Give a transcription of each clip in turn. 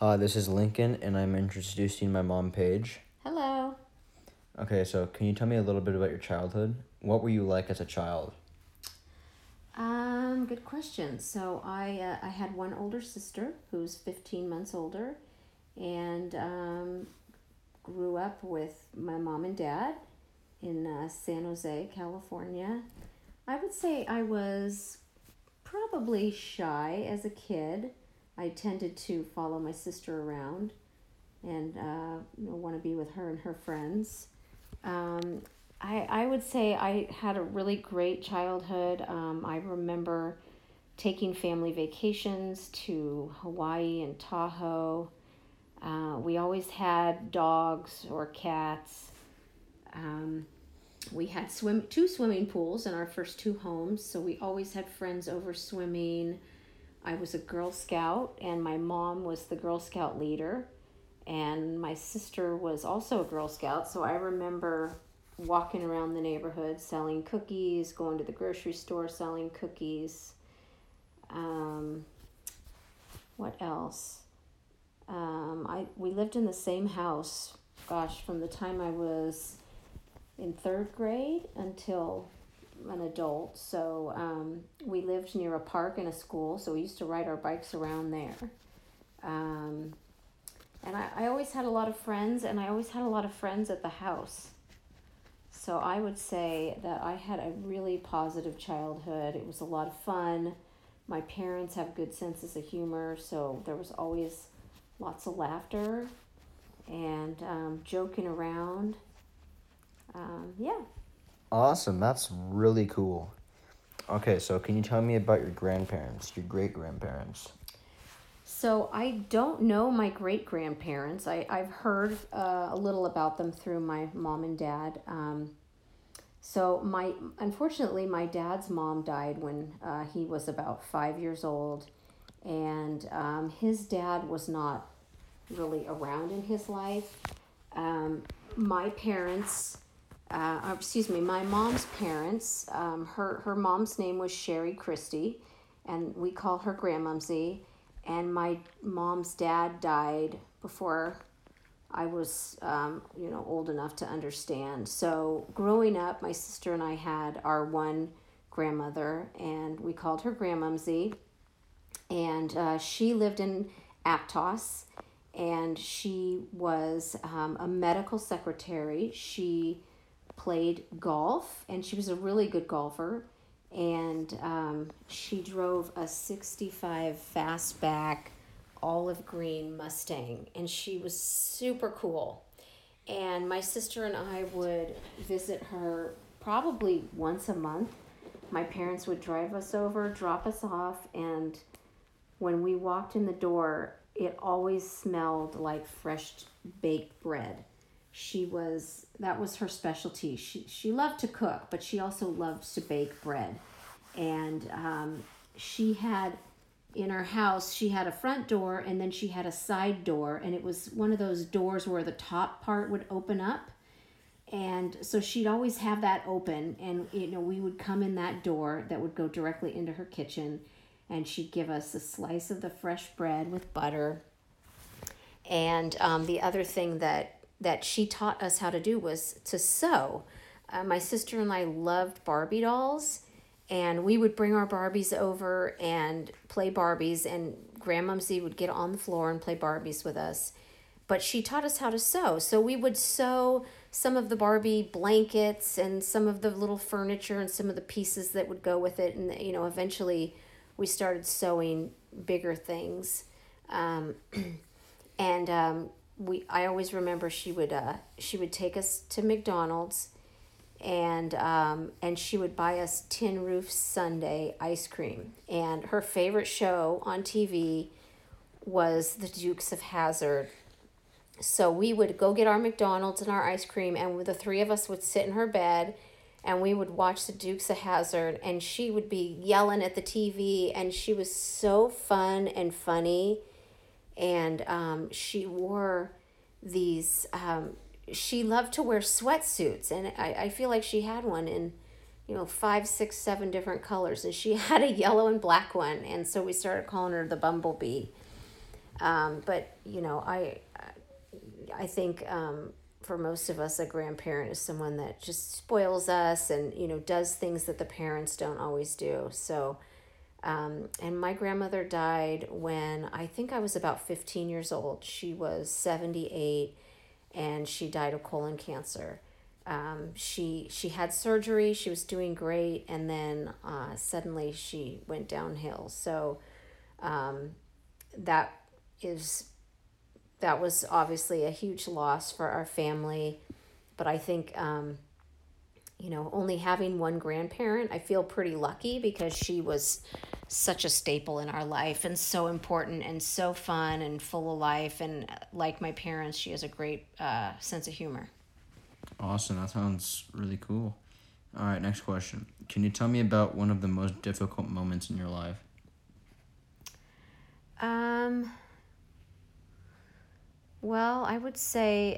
This is Lincoln, and I'm introducing my mom, Paige. Hello. Okay, so can you tell me a little bit about your childhood? What were you like as a child? Good question. So I had one older sister who's 15 months older, and grew up with my mom and dad in San Jose, California. I would say I was probably shy as a kid. I tended to follow my sister around and want to be with her and her friends. Um, I would say I had a really great childhood. I remember taking family vacations to Hawaii and Tahoe. We always had dogs or cats. Um, we had two swimming pools in our first two homes, so we always had friends over swimming. I was a Girl Scout, and my mom was the Girl Scout leader, and my sister was also a Girl Scout. So I remember walking around the neighborhood selling cookies, going to the grocery store selling cookies. Um, what else? We lived in the same house, gosh, from the time I was in third grade until an adult. So we lived near a park and a school, so we used to ride our bikes around there. Um, and I always had a lot of friends, and I always had a lot of friends at the house. So I would say that I had a really positive childhood. It was a lot of fun. My parents have good senses of humor, so there was always lots of laughter and joking around. Yeah. Awesome, that's really cool. Okay, so can you tell me about your grandparents, your great-grandparents? So I don't know my great grandparents. I've heard a little about them through my mom and dad. Unfortunately, my dad's mom died when he was about 5 years old, and his dad was not really around in his life. My parents, my mom's parents, her mom's name was Sherry Christie, and we call her Grandmumsy. And my mom's dad died before I was, old enough to understand. So growing up, my sister and I had our one grandmother, and we called her Grandmumsy. And she lived in Aptos, and she was a medical secretary. She played golf, and she was a really good golfer. And she drove a 65 fastback olive green Mustang, and she was super cool. And my sister and I would visit her probably once a month. My parents would drive us over, drop us off, and when we walked in the door, it always smelled like fresh baked bread. That was her specialty. She loved to cook, but she also loved to bake bread. And she had, in her house, she had a front door, and then she had a side door, and it was one of those doors where the top part would open up. And so she'd always have that open, and we would come in that door that would go directly into her kitchen, and she'd give us a slice of the fresh bread with butter. And the other thing that she taught us how to do was to sew. My sister and I loved Barbie dolls, and we would bring our Barbies over and play Barbies, and Grandmumsy would get on the floor and play Barbies with us. But she taught us how to sew. So we would sew some of the Barbie blankets and some of the little furniture and some of the pieces that would go with it. And, eventually we started sewing bigger things. I always remember she would take us to McDonald's, and she would buy us Tin Roof Sundae ice cream. And her favorite show on TV was The Dukes of Hazzard. So we would go get our McDonald's and our ice cream, and the three of us would sit in her bed, and we would watch The Dukes of Hazzard, and she would be yelling at the TV, and she was so fun and funny. And she wore these, she loved to wear sweatsuits, and I feel like she had one in, 5, 6, 7 different colors, and she had a yellow and black one, and so we started calling her the Bumblebee. But I think for most of us, a grandparent is someone that just spoils us and does things that the parents don't always do. So, and my grandmother died when I think I was about 15 years old. She was 78, and she died of colon cancer. She had surgery. She was doing great, and then suddenly she went downhill. So that is that was obviously a huge loss for our family. But I think only having one grandparent, I feel pretty lucky because she was such a staple in our life and so important and so fun and full of life. And like my parents, she has a great sense of humor. Awesome. That sounds really cool. All right, next question. Can you tell me about one of the most difficult moments in your life? Well, I would say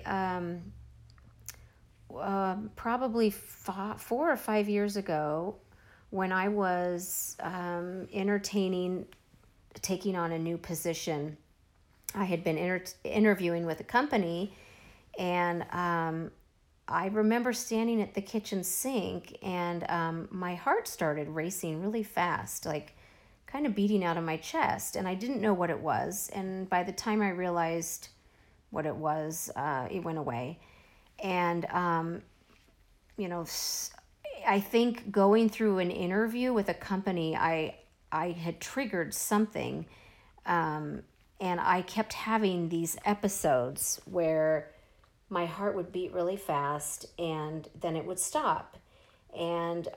probably 4 or 5 years ago, when I was entertaining taking on a new position. I had been interviewing with a company, and I remember standing at the kitchen sink, and my heart started racing really fast, like kind of beating out of my chest, and I didn't know what it was. And by the time I realized what it was, it went away. And I think going through an interview with a company, I had triggered something, and I kept having these episodes where my heart would beat really fast and then it would stop. And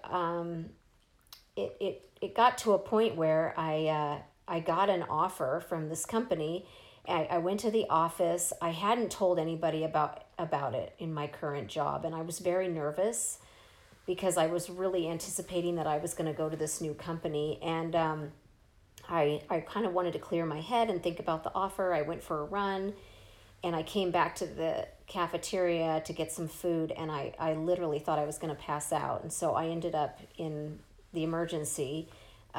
it got to a point where I got an offer from this company. I went to the office. I hadn't told anybody about it in my current job, and I was very nervous because I was really anticipating that I was going to go to this new company. And I kind of wanted to clear my head and think about the offer. I went for a run, and I came back to the cafeteria to get some food, and I literally thought I was going to pass out. And so I ended up in the emergency.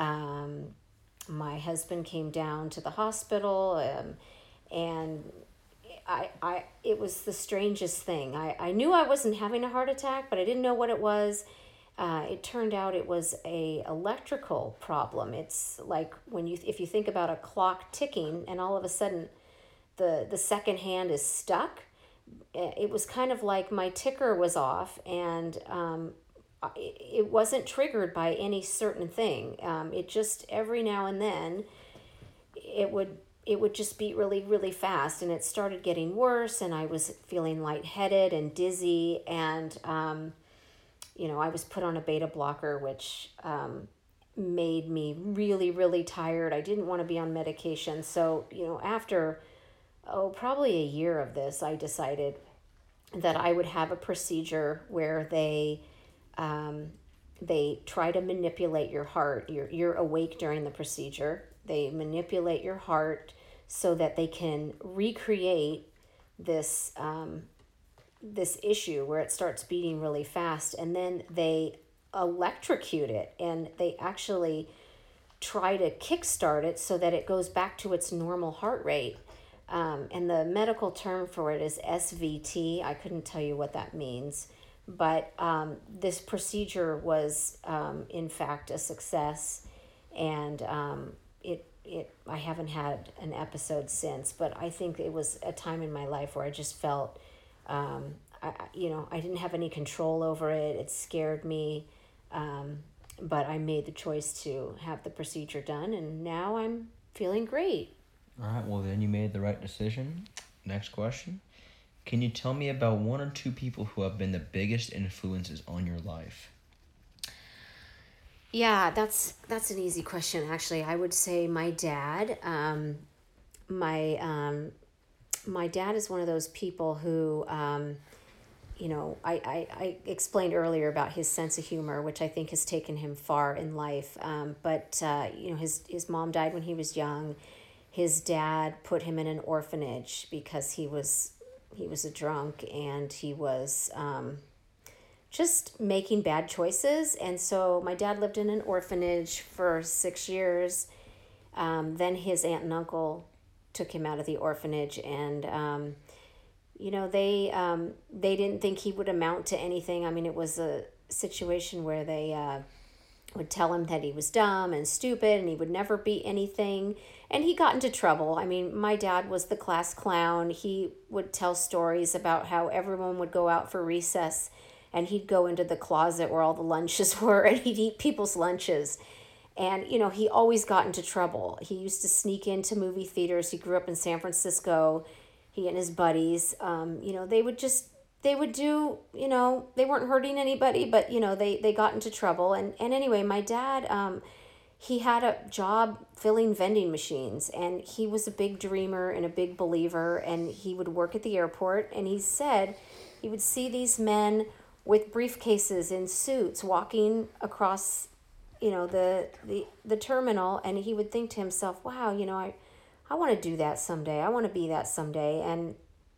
My husband came down to the hospital, and it was the strangest thing. I knew I wasn't having a heart attack, but I didn't know what it was. It turned out it was a electrical problem. It's like if you think about a clock ticking, and all of a sudden the second hand is stuck. It was kind of like my ticker was off, and it wasn't triggered by any certain thing. It just every now and then it would just beat really, really fast, and it started getting worse, and I was feeling lightheaded and dizzy, and I was put on a beta blocker, which made me really, really tired. I didn't want to be on medication. So, after probably a year of this, I decided that I would have a procedure where they try to manipulate your heart. You're awake during the procedure. They manipulate your heart so that they can recreate this this issue where it starts beating really fast, and then they electrocute it, and they actually try to kickstart it so that it goes back to its normal heart rate. And the medical term for it is SVT. I couldn't tell you what that means, but this procedure was in fact a success, and I haven't had an episode since, but I think it was a time in my life where I just felt I didn't have any control over it. It scared me, but I made the choice to have the procedure done, and now I'm feeling great. All right, well, then you made the right decision. Next question. Can you tell me about one or two people who have been the biggest influences on your life? Yeah, that's an easy question, actually. I would say my dad. My dad is one of those people who, I explained earlier about his sense of humor, which I think has taken him far in life. But his mom died when he was young. His dad put him in an orphanage because he was a drunk, and he was just making bad choices. And so my dad lived in an orphanage for 6 years. Then his aunt and uncle took him out of the orphanage, and they didn't think he would amount to anything. I mean, it was a situation where they would tell him that he was dumb and stupid and he would never be anything. And he got into trouble. I mean, my dad was the class clown. He would tell stories about how everyone would go out for recess and he'd go into the closet where all the lunches were and he'd eat people's lunches. And, he always got into trouble. He used to sneak into movie theaters. He grew up in San Francisco. He and his buddies, they would do, they weren't hurting anybody, but, they got into trouble. And anyway, my dad, he had a job filling vending machines, and he was a big dreamer and a big believer, and he would work at the airport, and he said he would see these men with briefcases in suits walking across, the terminal, and he would think to himself, wow, I want to do that someday. I want to be that someday. And,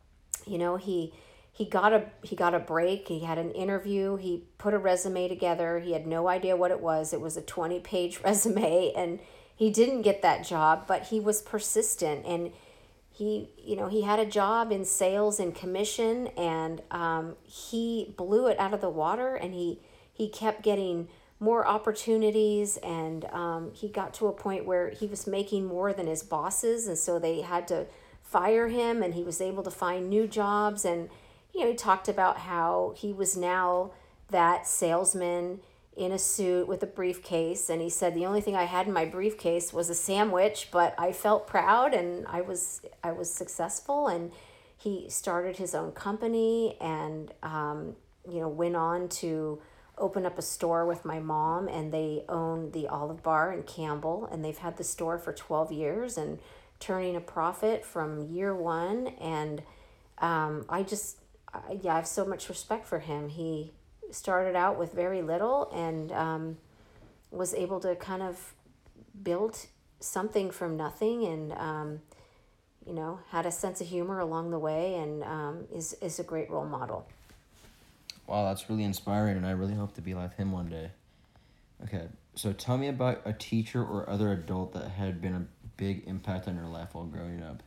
he got a break. He had an interview. He put a resume together. He had no idea what it was. It was a 20-page resume, and he didn't get that job, but he was persistent, and he had a job in sales and commission, and he blew it out of the water, and he kept getting more opportunities, and he got to a point where he was making more than his bosses, and so they had to fire him, and he was able to find new jobs. And he talked about how he was now that salesman in a suit with a briefcase, and he said, the only thing I had in my briefcase was a sandwich, but I felt proud, and I was successful. And he started his own company, and went on to open up a store with my mom, and they own the Olive Bar in Campbell, and they've had the store for 12 years and turning a profit from year one. And I have so much respect for him. He started out with very little, and was able to kind of build something from nothing, and had a sense of humor along the way, and is a great role model. Wow, that's really inspiring, and I really hope to be like him one day. Okay, so tell me about a teacher or other adult that had been a big impact on your life while growing up.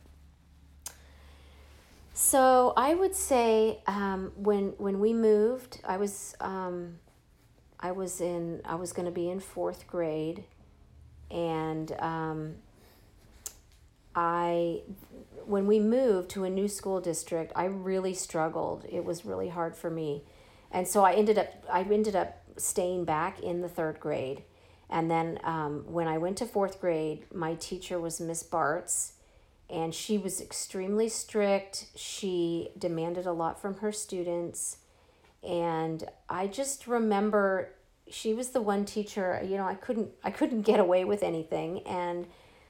So I would say when we moved, I was going to be in fourth grade, and when we moved to a new school district, I really struggled. It was really hard for me. And so I ended up staying back in the third grade. And then when I went to fourth grade, my teacher was Miss Bartz, and she was extremely strict. She demanded a lot from her students. And I just remember she was the one teacher, I couldn't get away with anything. And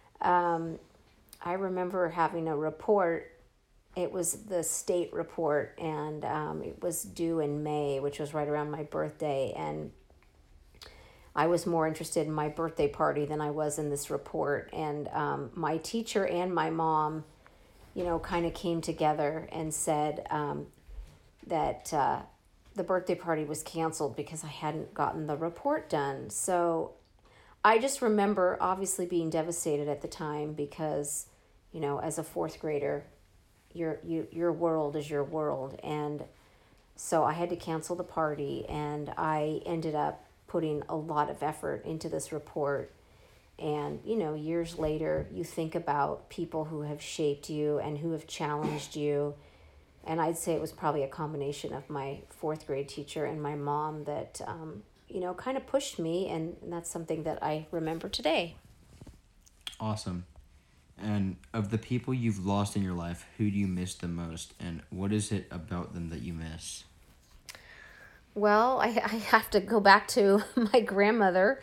I remember having a report. It was the state report, and it was due in May, which was right around my birthday. And I was more interested in my birthday party than I was in this report. And my teacher and my mom, kind of came together and said that the birthday party was canceled because I hadn't gotten the report done. So I just remember obviously being devastated at the time because, as a fourth grader, your world is your world. And so I had to cancel the party, and I ended up putting a lot of effort into this report. And, years later, you think about people who have shaped you and who have challenged you. And I'd say it was probably a combination of my fourth grade teacher and my mom that, kind of pushed me. And that's something that I remember today. Awesome. And of the people you've lost in your life, who do you miss the most, and what is it about them that you miss? Well, I have to go back to my grandmother.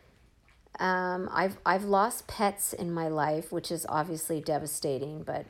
I've lost pets in my life, which is obviously devastating, but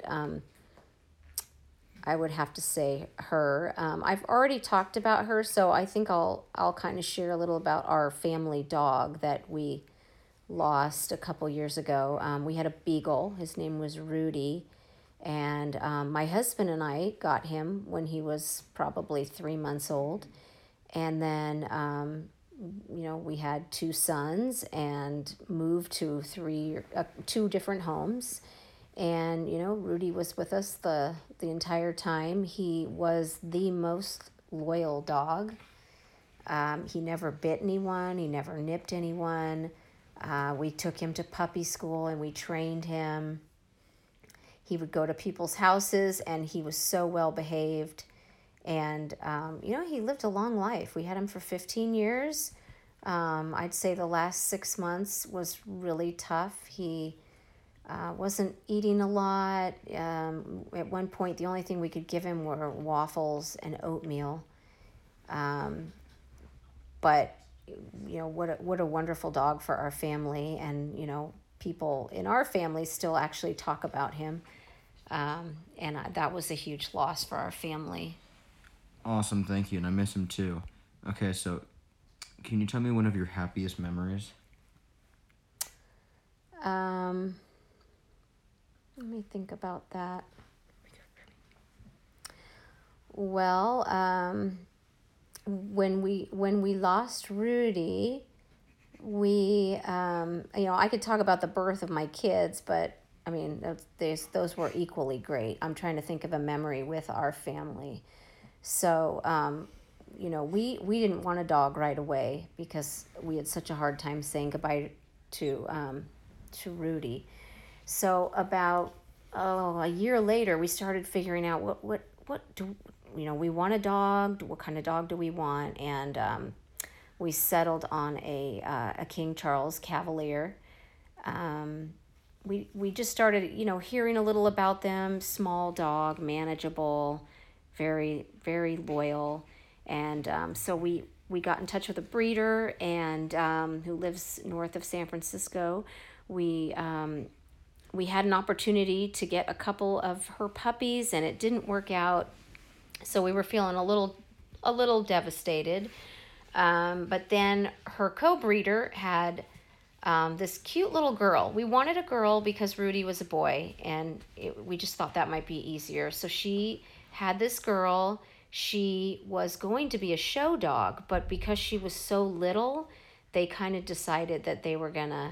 I would have to say her. I've already talked about her, so I think I'll kind of share a little about our family dog that we lost a couple years ago. We had a beagle. His name was Rudy. And my husband and I got him when he was probably 3 months old. And then, we had 2 sons and moved to 2 different homes. And, Rudy was with us the entire time. He was the most loyal dog. He never bit anyone, he never nipped anyone. We took him to puppy school and we trained him. He would go to people's houses and he was so well behaved. And, he lived a long life. We had him for 15 years. I'd say the last 6 months was really tough. He wasn't eating a lot. At one point, the only thing we could give him were waffles and oatmeal. But what a wonderful dog for our family, and people in our family still actually talk about him, and that was a huge loss for our family. Awesome, thank you, and I miss him too. Okay, so can you tell me one of your happiest memories? Let me think about that. Well, when we lost Rudy, we I could talk about the birth of my kids, but I mean those were equally great. I'm trying to think of a memory with our family. So we didn't want a dog right away because we had such a hard time saying goodbye to Rudy. So about a year later, we started figuring out what do we want a dog. What kind of dog do we want? And we settled on a King Charles Cavalier. We just started hearing a little about them. Small dog, manageable, very very loyal, and so we got in touch with a breeder and who lives north of San Francisco. We had an opportunity to get a couple of her puppies, and it didn't work out. So we were feeling a little devastated. But then her co-breeder had this cute little girl. We wanted a girl because Rudy was a boy, and we just thought that might be easier. So she had this girl. She was going to be a show dog, but because she was so little, they kind of decided that they were gonna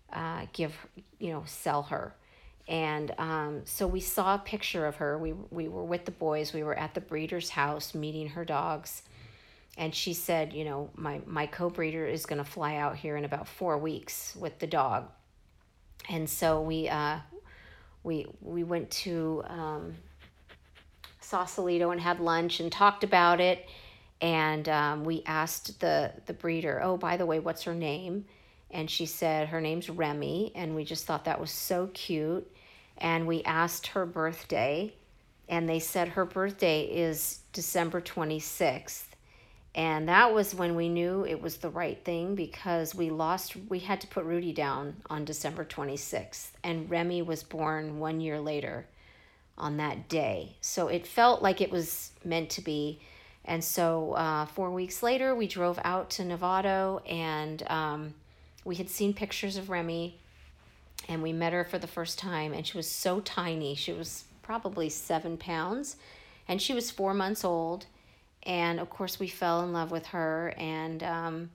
sell her. And so we saw a picture of her. We were with the boys. We were at the breeder's house meeting her dogs. And she said, my co-breeder is going to fly out here in about 4 weeks with the dog. And so we went to Sausalito and had lunch and talked about it. And we asked the breeder, oh, by the way, what's her name? And she said her name's Remy, and we just thought that was so cute. And we asked her birthday, and they said her birthday is December 26th. And that was when we knew it was the right thing, because we had to put Rudy down on December 26th, and Remy was born 1 year later on that day. So it felt like it was meant to be. And so 4 weeks later, we drove out to Novato, and we had seen pictures of Remy, and we met her for the first time, and she was so tiny. She was probably 7 pounds, and she was 4 months old. And of course, we fell in love with her, and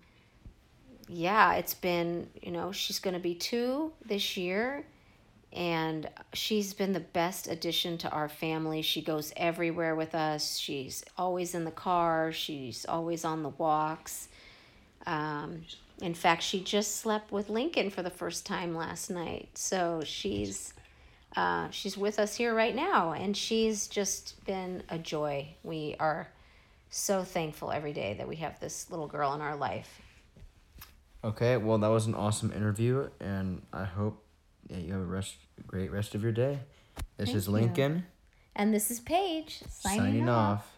it's been, she's going to be 2 this year, and she's been the best addition to our family. She goes everywhere with us. She's always in the car. She's always on the walks. In fact, she just slept with Lincoln for the first time last night. So she's with us here right now, and she's just been a joy. We are so thankful every day that we have this little girl in our life. Okay, well, that was an awesome interview, and I hope you have a great rest of your day. This is Lincoln. And this is Paige signing off.